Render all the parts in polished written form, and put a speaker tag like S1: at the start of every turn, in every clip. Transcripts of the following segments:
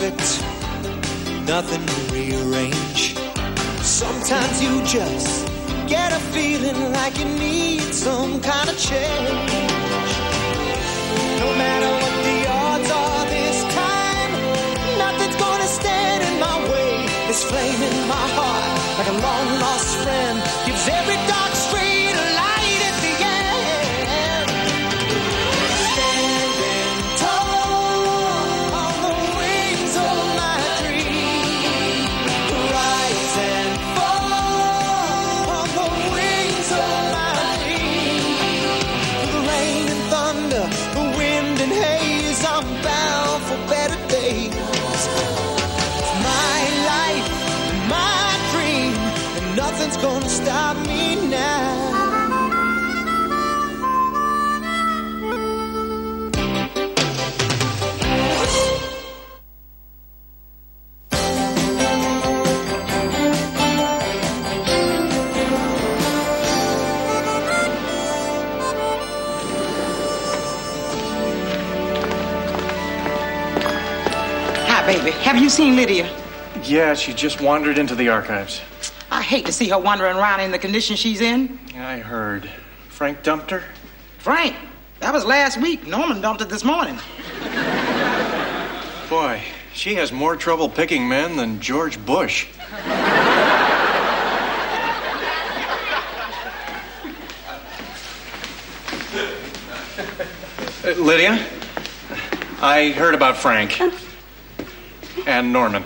S1: perfect, nothing to rearrange. Sometimes you just get a feeling like you need some kind of change. No matter what the odds are this time, nothing's gonna stand in my way. This flame in my heart, like a long lost friend, gives every dark street a light at the end. Standing tall on the wings of my dream, rise and fall on the wings of my dream. The rain and thunder, the wind and haze, I'm bound for better days. It's my life, my dream, and nothing's gonna stop me now.
S2: Hi, baby. Have you seen Lydia?
S3: Yeah, she just wandered into the archives.
S2: I hate to see her wandering around in the condition she's in.
S3: I heard. Frank dumped her?
S2: Frank, that was last week. Norman dumped it this morning.
S3: Boy, she has more trouble picking men than George Bush. Lydia, I heard about Frank. And Norman.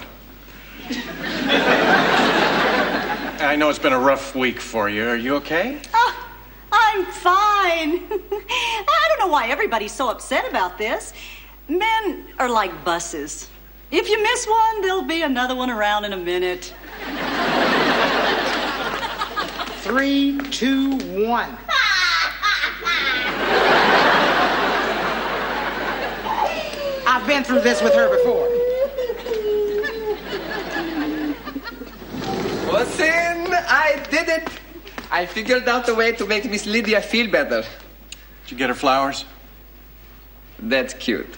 S3: I know it's been a rough week for you. Are you okay?
S4: Oh, I'm fine. I don't know why everybody's so upset about this. Men are like buses. If you miss one, there'll be another one around in a minute.
S2: 3, 2, 1. I've been through this with her before.
S5: Listen, I did it. I figured out a way to make Miss Lydia feel better.
S3: Did you get her flowers?
S5: That's cute.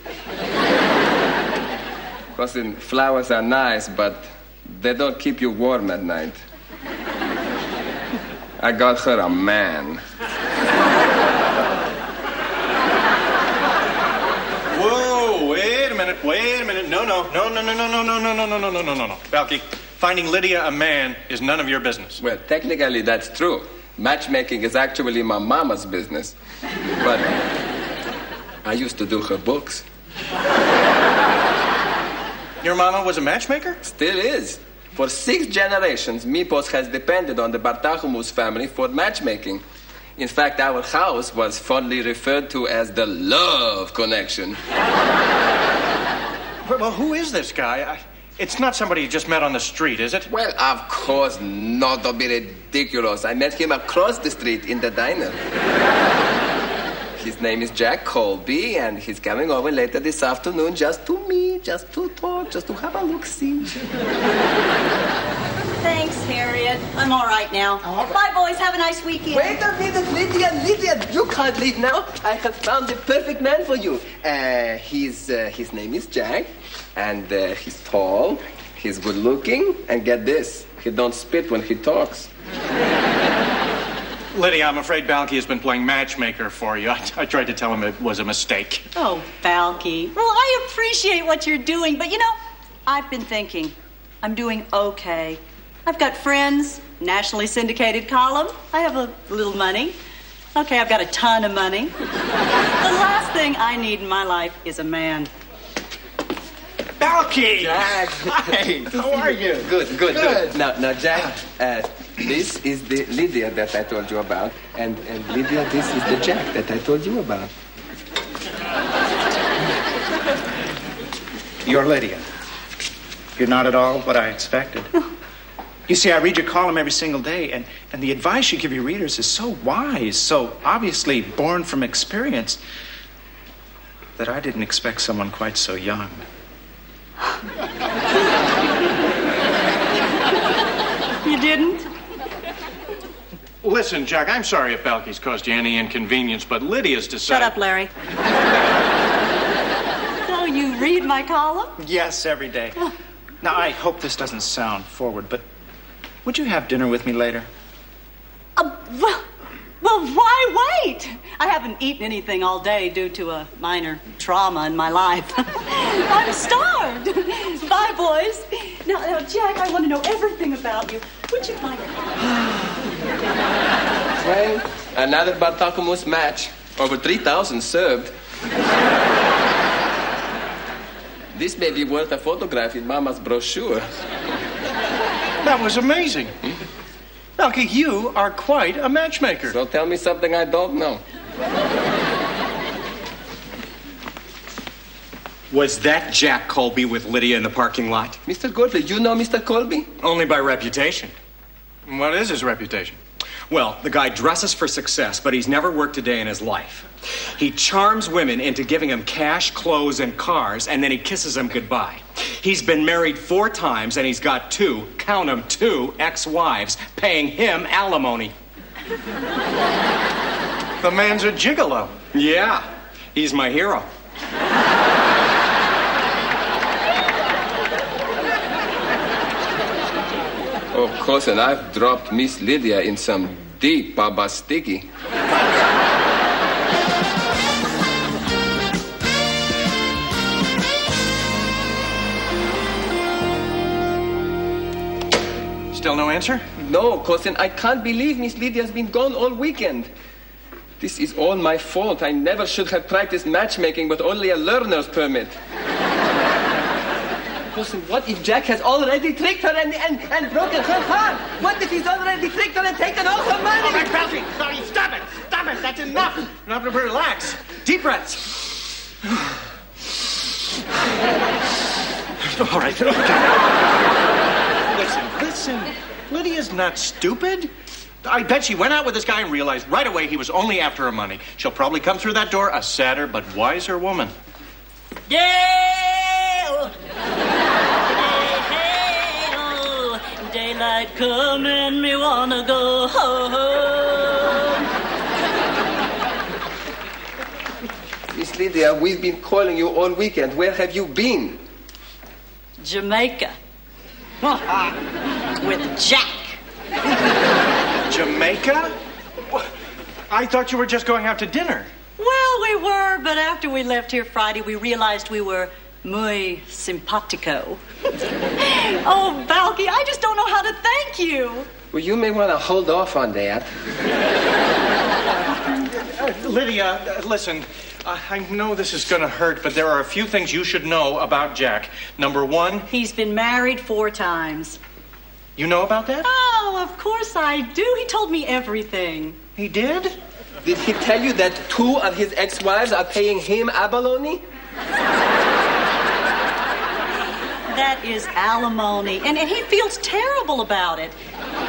S5: Listen, flowers are nice, but they don't keep you warm at night. I got her a man.
S3: Whoa, wait a minute. No. Balky, finding Lydia a man is none of your business.
S5: Well, technically that's true. Matchmaking is actually my mama's business. But I used to do her books.
S3: Your mama was a matchmaker?
S5: Still is. For 6 generations, Mipos has depended on the Bartahumus family for matchmaking. In fact, our house was fondly referred to as the love connection.
S3: Well, who is this guy? It's not somebody you just met on the street, is it?
S5: Well, of course not. Don't be ridiculous. I met him across the street in the diner. His name is Jack Colby, and he's coming over later this afternoon just to meet, just to talk, just to have a look-see.
S4: Thanks, Harriet. I'm all right now. Bye, boys. Have a nice weekend.
S5: Wait a minute, Lydia. You can't leave now. I have found the perfect man for you. His name is Jack, and he's tall, he's good-looking, and get this, he don't spit when he talks.
S3: Lydia, I'm afraid Balky has been playing matchmaker for you. I tried to tell him it was a mistake.
S4: Oh, Balky. Well, I appreciate what you're doing, but you know, I've been thinking. I'm doing okay. I've got friends, nationally syndicated column. I have a little money. Okay, I've got a ton of money. The last thing I need in my life is a man.
S3: Balky!
S5: Jack!
S3: Hi, how are you?
S5: Good. Now, Jack, this is the Lydia that I told you about. And Lydia, this is the Jack that I told you about.
S6: You're Lydia. You're not at all what I expected. You see, I read your column every single day, and the advice you give your readers is so wise, so obviously born from experience, that I didn't expect someone quite so young.
S4: You didn't?
S3: Listen, Jack, I'm sorry if Balky's caused you any inconvenience, but Lydia's decided...
S4: Shut up, Larry. So you read my column?
S6: Yes, every day. Now, I hope this doesn't sound forward, but would you have dinner with me later?
S4: Well, why wait? I haven't eaten anything all day due to a minor trauma in my life. I'm starved. Bye, boys. Now, Jack, I want to know everything about you. Would you like
S5: Well, another Bartakamus match. Over 3,000 served. This may be worth a photograph in Mama's brochure.
S3: That was amazing. Balky, you are quite a matchmaker.
S5: So tell me something I don't know.
S7: Was that Jack Colby with Lydia in the parking lot?
S5: Mr. Godfrey, you know Mr. Colby?
S7: Only by reputation.
S3: What is his reputation?
S7: Well, the guy dresses for success, but he's never worked a day in his life. He charms women into giving him cash, clothes, and cars, and then he kisses them goodbye. He's been married 4 times, and he's got 2, count 'em, 2 ex-wives paying him alimony.
S3: The man's a gigolo.
S7: Yeah, he's my hero.
S5: Of course, and I've dropped Miss Lydia in some deep Baba Sticky.
S3: Still no answer?
S5: No, cousin, I can't believe Miss Lydia's been gone all weekend. This is all my fault. I never should have practiced matchmaking with only a learner's permit. Cousin, what if Jack has already tricked her and broken her heart? What if he's already tricked her and taken all her money?
S3: All right, Balky, sorry, stop it. Stop it. That's enough. You have to relax. Deep breaths. All right. Listen. Lydia's not stupid. I bet she went out with this guy and realized right away he was only after her money. She'll probably come through that door a sadder but wiser woman.
S4: Yeah! Hey, oh, daylight come and me wanna go home.
S5: Miss Lydia, we've been calling you all weekend. Where have you been?
S4: Jamaica. With Jack.
S3: Jamaica? I thought you were just going out to dinner.
S4: Well, we were, but after we left here Friday, we realized we were muy simpatico. Oh, Balky, I just don't know how to thank you.
S5: Well, you may want to hold off on that.
S3: Lydia, listen, I know this is going to hurt, but there are a few things you should know about Jack. Number 1...
S4: He's been married 4 times.
S3: You know about that?
S4: Oh, of course I do. He told me everything.
S3: He did?
S5: Did he tell you that 2 of his ex-wives are paying him abalone?
S4: That is alimony, and he feels terrible about it.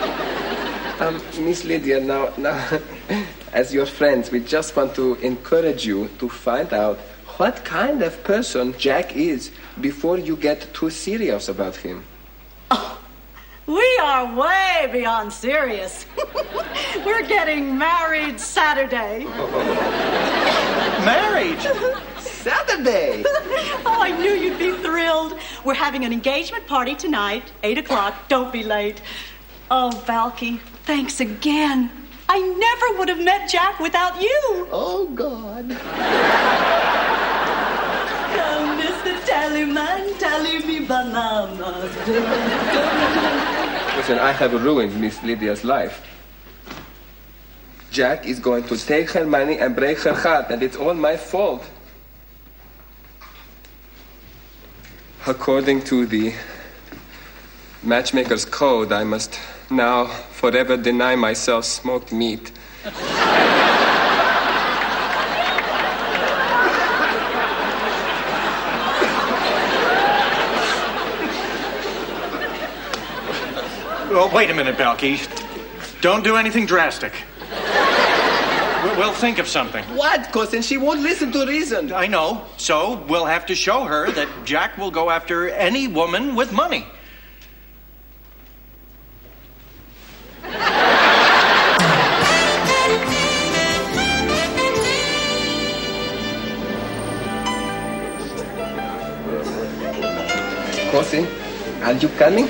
S5: Miss Lydia, now, as your friends, we just want to encourage you to find out what kind of person Jack is before you get too serious about him.
S4: Oh, we are way beyond serious. We're getting married Saturday.
S3: Married?
S5: Saturday!
S4: Oh, I knew you'd be thrilled. We're having an engagement party tonight, 8 o'clock. Don't be late. Oh, Balky, thanks again. I never would have met Jack without you.
S5: Oh, God.
S4: Come, Mr. Tallyman, tally me bananas.
S5: Listen, I have ruined Miss Lydia's life. Jack is going to take her money and break her heart, and it's all my fault. According to the matchmaker's code, I must now forever deny myself smoked meat.
S3: Well, wait a minute, Balky. Don't do anything drastic. We'll think of something.
S5: What, cousin? She won't listen to reason.
S3: I know. So we'll have to show her that Jack will go after any woman with money.
S5: Are you coming?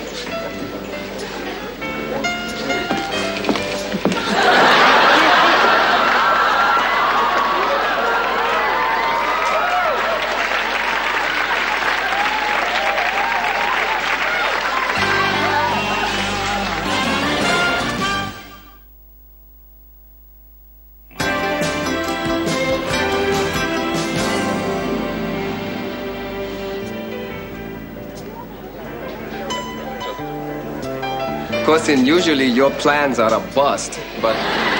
S5: Cousin, usually your plans are a bust, but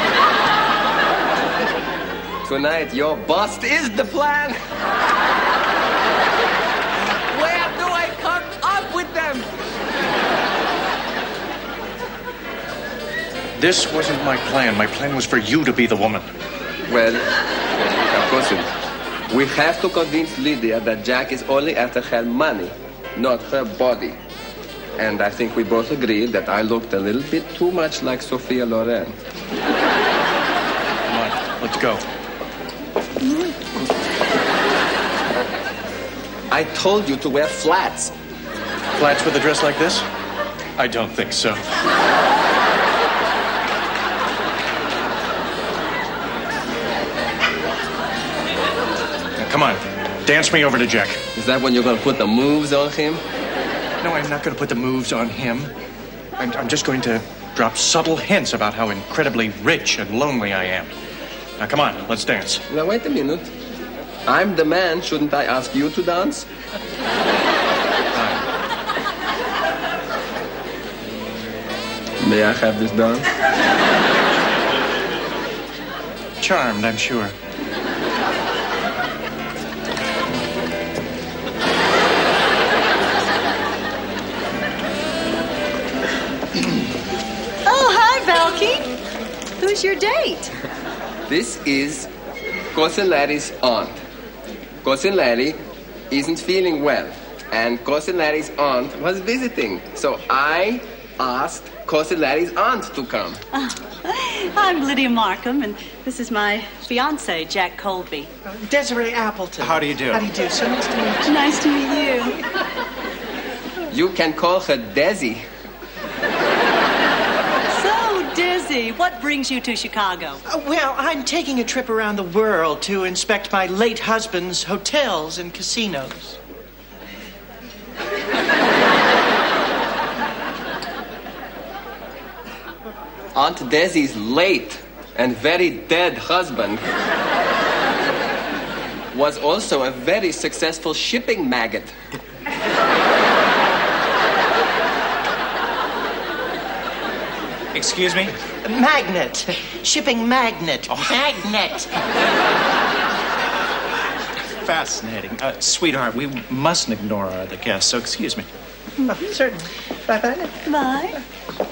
S5: tonight your bust is the plan. Where do I come up with them?
S3: This wasn't my plan. My plan was for you to be the woman.
S5: Well, cousin, we have to convince Lydia that Jack is only after her money, not her body. And I think we both agreed that I looked a little bit too much like Sophia Loren.
S3: Come on, let's go.
S5: I told you to wear flats.
S3: Flats with a dress like this? I don't think so. Now, come on, dance me over to Jack.
S5: Is that when you're going to put the moves on him?
S3: No, I'm not going to put the moves on him. I'm just going to drop subtle hints about how incredibly rich and lonely I am. Now, come on, let's dance.
S5: Now, wait a minute. I'm the man. Shouldn't I ask you to dance? May I have this dance?
S3: Charmed, I'm sure.
S4: Who's your date?
S5: This is Cousin Larry's aunt. Cousin Larry isn't feeling well, and Cousin Larry's aunt was visiting. So I asked Cousin Larry's aunt to come.
S4: I'm Lydia Markham, and this is my fiancé, Jack Colby.
S2: Desiree Appleton.
S6: How do you do?
S2: How do you do? So nice to meet you.
S4: Nice to meet you.
S5: You can call her Desi.
S4: Dizzy, what brings you to Chicago?
S2: Well, I'm taking a trip around the world to inspect my late husband's hotels and casinos.
S5: Aunt Desi's late and very dead husband was also a very successful shipping magnate.
S6: Excuse me?
S2: Magnet. Shipping magnet. Magnet.
S6: Fascinating. Sweetheart, we mustn't ignore our other guests, so excuse me.
S2: Oh, certainly. Bye-bye.
S4: Bye.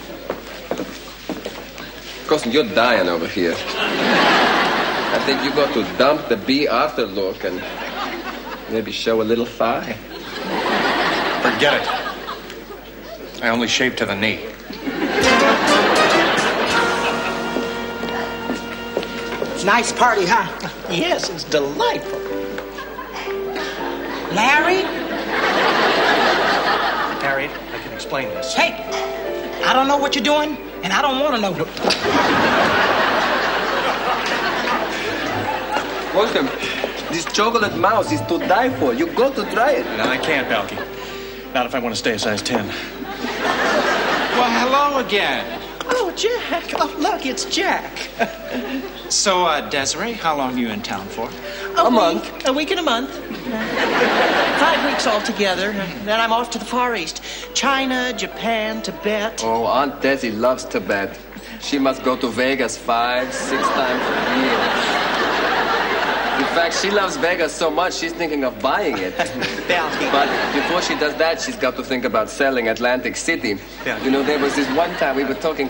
S5: Cousin, you're dying over here. I think you got to dump the B after look and maybe show a little thigh.
S3: Forget it. I only shaved to the knee.
S2: Nice party, huh? Yes, it's delightful. Larry?
S3: Harriet, I can explain this.
S2: Hey, I don't know what you're doing, and I don't want to know.
S5: Welcome. This chocolate mouse is to die for. You got to try it.
S3: No, I can't, Balky. Not if I want to stay a size 10.
S6: Well, hello again.
S2: Oh, Jack. Oh, look, it's Jack.
S6: So, Desiree, how long are you in town for?
S2: A month. A week and a month. 5 weeks altogether. Then I'm off to the Far East. China, Japan, Tibet.
S5: Oh, Aunt Desi loves Tibet. She must go to Vegas 5, 6 times a year. In fact, she loves Vegas so much, she's thinking of buying it. But before she does that, she's got to think about selling Atlantic City. You know, there was this one time we were talking...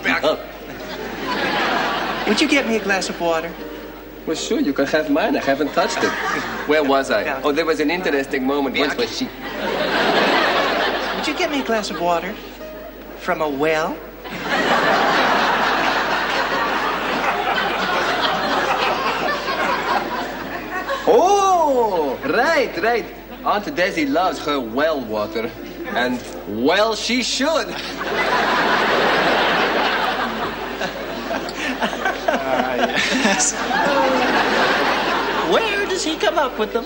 S2: Would you get me a glass of water?
S5: Well, sure, you can have mine. I haven't touched it. Where was I? Oh, there was an interesting moment once where she...
S2: Would you get me a glass of water? From a well?
S5: Oh, right. Aunt Desi loves her well water. And well, she should.
S6: Yes.
S2: Where does he come up with them?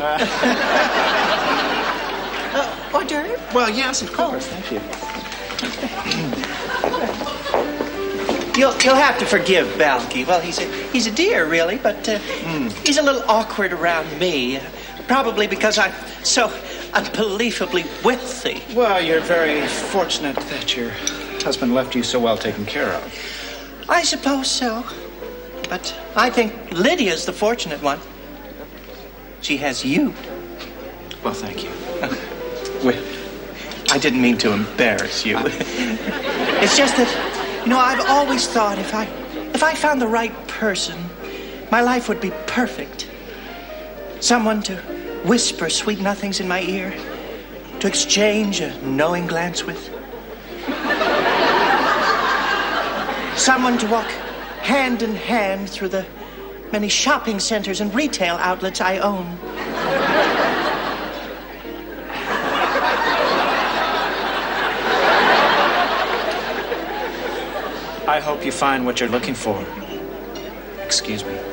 S2: Hors d'oeuvre?
S6: Well, yes, of course. Thank you.
S2: You'll have to forgive Balky. Well, he's a dear, really, but he's a little awkward around me. Probably because I'm so unbelievably wealthy.
S6: Well, you're very fortunate that your husband left you so well taken care of.
S2: I suppose so. But I think Lydia's the fortunate one. She has you.
S6: Well, thank you.
S2: Well, I didn't mean to embarrass you. It's just that, I've always thought if I found the right person, my life would be perfect. Someone to whisper sweet nothings in my ear, to exchange a knowing glance with. Someone to walk hand in hand through the many shopping centers and retail outlets I own.
S6: I hope you find what you're looking for. Excuse me.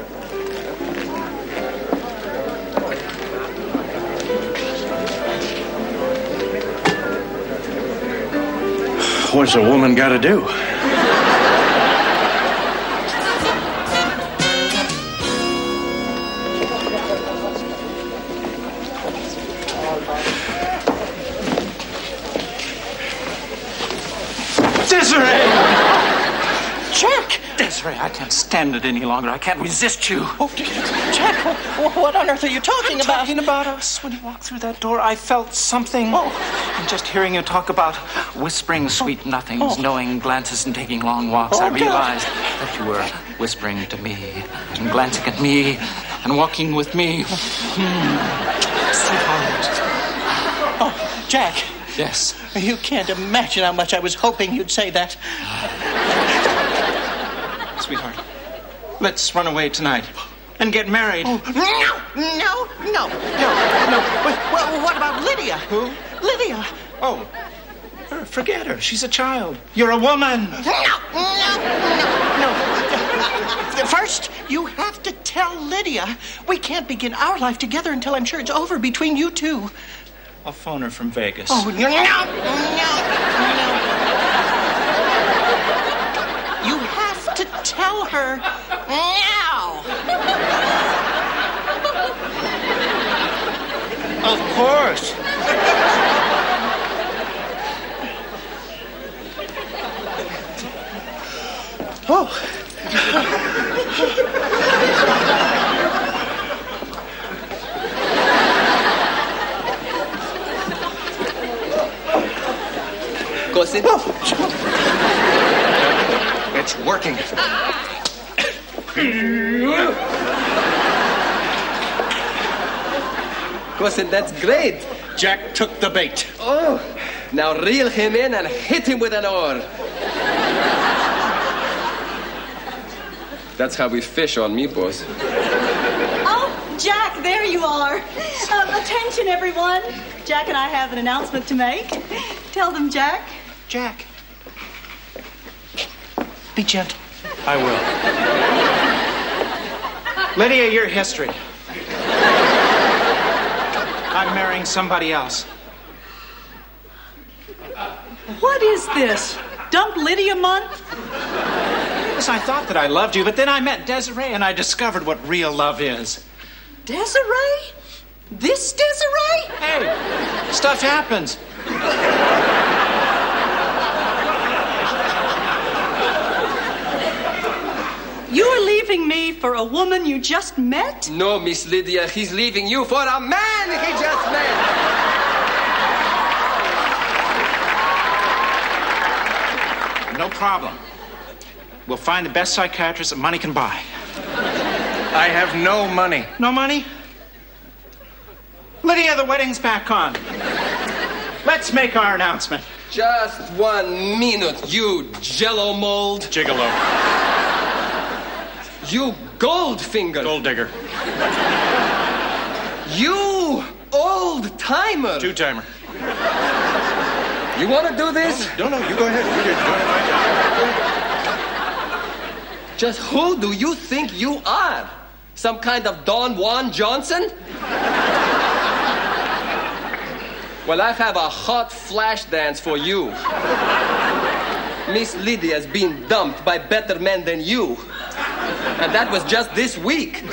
S3: What's a woman got to do?
S6: Desiree!
S2: Jack!
S6: Desiree, I can't stand it any longer. I can't resist you.
S2: Oh, Jack, what on earth are you talking about?
S6: Talking about us. When you walked through that door, I felt something. And just hearing you talk about whispering sweet nothings, knowing glances and taking long walks, I realized that you were whispering to me and glancing at me and walking with me. Sweetheart.
S2: Oh, Jack.
S6: Yes.
S2: You can't imagine how much I was hoping you'd say that.
S6: Sweetheart, let's run away tonight and get married.
S2: Oh, no. Well, what about Lydia?
S6: Who?
S2: Lydia.
S6: Oh, forget her. She's a child. You're a woman.
S2: No. First, you have to tell Lydia we can't begin our life together until I'm sure it's over between you two.
S6: I'll phone her from Vegas.
S2: Oh, no. You have to tell her now.
S6: Of course.
S2: Oh.
S5: Gossip?
S3: It's working.
S5: Gossip, that's great.
S3: Jack took the bait.
S5: Oh, now reel him in and hit him with an oar. That's how we fish on me, boss.
S4: Oh, Jack, there you are. Attention, everyone. Jack and I have an announcement to make. Tell them, Jack.
S2: Jack. Be gentle.
S6: I will. Lydia, you're history. I'm marrying somebody else.
S4: What is this? Dump Lydia month?
S6: Yes, I thought that I loved you, but then I met Desiree and I discovered what real love is.
S4: Desiree? This Desiree?
S6: Hey, stuff happens.
S4: You're leaving me for a woman you just met?
S5: No, Miss Lydia, he's leaving you for a man he just met.
S6: No problem. We'll find the best psychiatrist that money can buy.
S3: I have no money.
S6: No money? Lydia, the wedding's back on. Let's make our announcement.
S5: Just 1 minute, you jello mold.
S3: Gigolo.
S5: You Goldfinger.
S3: Gold digger.
S5: You old timer.
S3: Two-timer.
S5: You want to do this?
S3: No, you go ahead. You go ahead.
S5: Just who do you think you are? Some kind of Don Juan Johnson? Well, I have a hot flash dance for you. Miss Lydia's been dumped by better men than you. And that was just this week.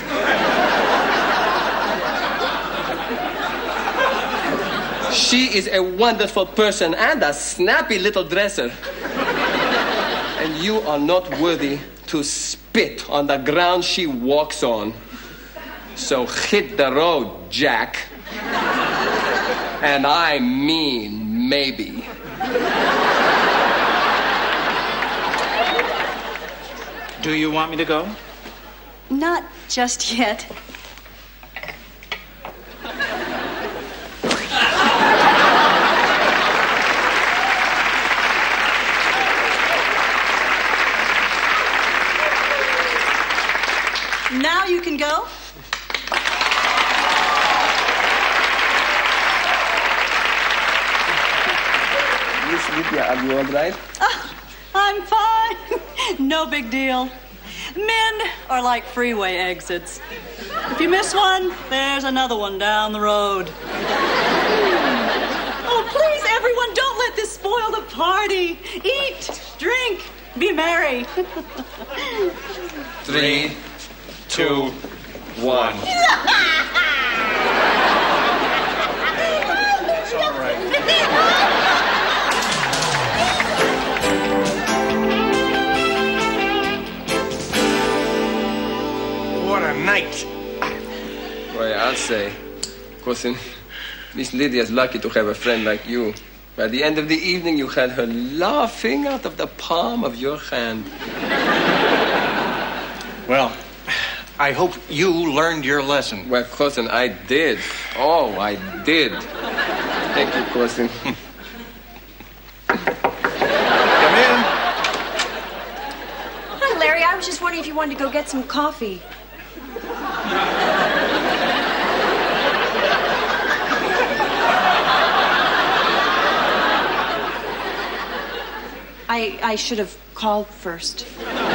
S5: She is a wonderful person and a snappy little dresser. And you are not worthy to spit on the ground she walks on. So hit the road, Jack. And I mean maybe.
S6: Do you want me to go?
S4: Not just yet. Now you can go.
S5: Miss Lydia, are you all right?
S4: Oh, I'm fine. No big deal. Men are like freeway exits. If you miss one, there's another one down the road. Oh, please, everyone, don't let this spoil the party. Eat, drink, be merry.
S7: 3, 2, 1.
S3: It's all right.
S2: What a night.
S5: Well, I'll say. Cousin, Miss Lydia's lucky to have a friend like you. By the end of the evening, you had her laughing out of the palm of your hand.
S3: Well, I hope you learned your lesson.
S5: Well, cousin, I did. Oh, I did. Thank you, cousin.
S3: Come in.
S8: Hi, Larry. I was just wondering if you wanted to go get some coffee. I should have called first.